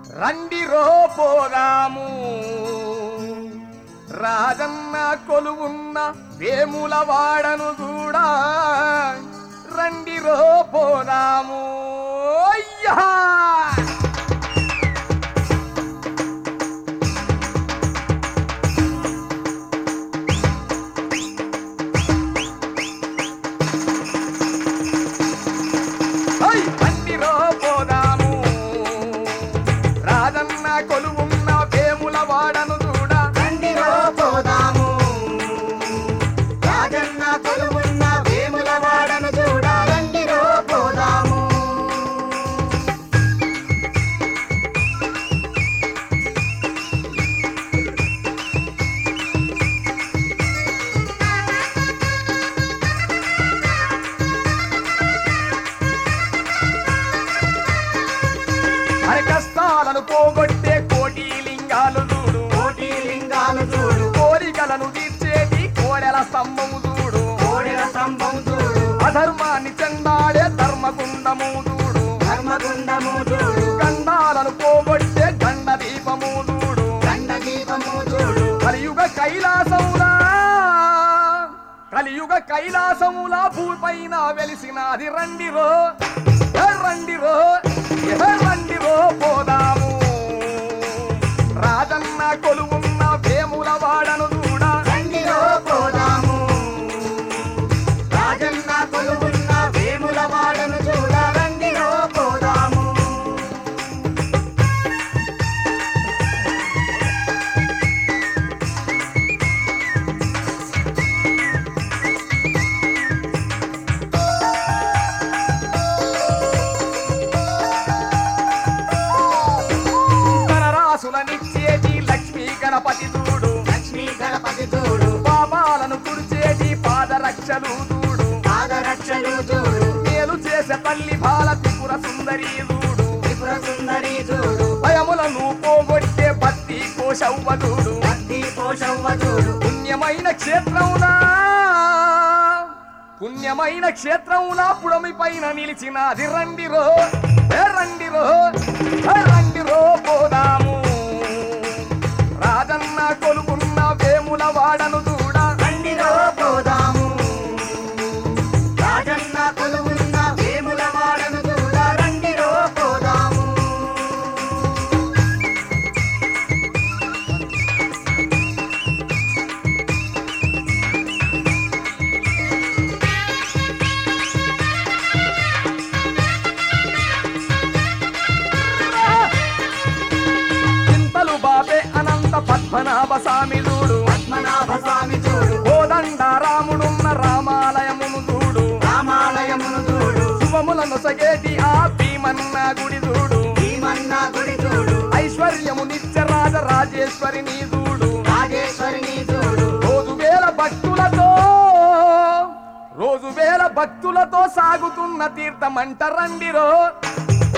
రండిరో పోదాము రాజన్న కొలువున్న వేముల వాడను చూడా రండిరో పోదాము అయ్యా రండిరో పోదాము రాజన్న కొలువున్న వేముల వాడను చూడా రండిరో పోదాము రాజన్న కొలువున్న వేముల వాడను చూడ రండిరో పోదాము అరే కష్టాలను పోగొట్టే కోటి లింగాలు చూడు కోటి లింగాలు చూడు కోరికలను తీర్చేటి కోడెల స్తంభము చూడు కోడెల స్తంభం చూడు అధర్మాన్ని చెందాడే ధర్మగుండము చూడు ధర్మగుండము చూడు గండాలను పోగొట్టే గండ దీపము చూడు గండ దీపము చూడు కలియుగ కైలాసములా భూపైన వెలిసినది రండిరో రండిరో రండిరో పోదాము రాజన్న కొలువున్న వేముల వాడను చూడా రండిరో పోదాము రాజన్న కొలువున్న వేముల వాడను చూడ రండిరో పోదాము ధనరాశులనిచ్చేటి లక్ష్మీ గణపతి చూడు లక్ష్మీ గణపతి చూడు పాపాలను కుడిచేటి పాదరక్షలు చూడు పాదరక్షలు చూడు మేలు చేసే తల్లి బాల త్రిపుర సుందరి చూడు త్రిపుర సుందరి చూడు భయములను పోగొట్టే భక్తి కోశవ్వ చూడు భక్తి పోషవ్వ చూడు పుణ్యమైన క్షేత్రములా పుడమి పైన నిలిచినది రండిరో రండిరో రండిరో పోదాము రాజన్న కొలుకున్న వేముల వాడను చూడా రండిరో పోదాము రాజన్న కొలువున్న వేముల వాడను చూడ రండిరో పోదాము చింతలు బాబే అనంత పద్మనాభ స్వామి చూడు పద్మనాభ స్వామి చూడు కోదండ రాముడున్న రామాలయమును చూడు రామాలయమును చూడు శుభములను సగేటి ఆ భీమన్న గుడి చూడు భీమన్న గుడి చూడు ఐశ్వర్యము నిత్య రాజరాజేశ్వరిని చూడు రాజేశ్వరిని చూడు రోజు వేల భక్తులతో సాగుతున్న తీర్థమంట రండిరో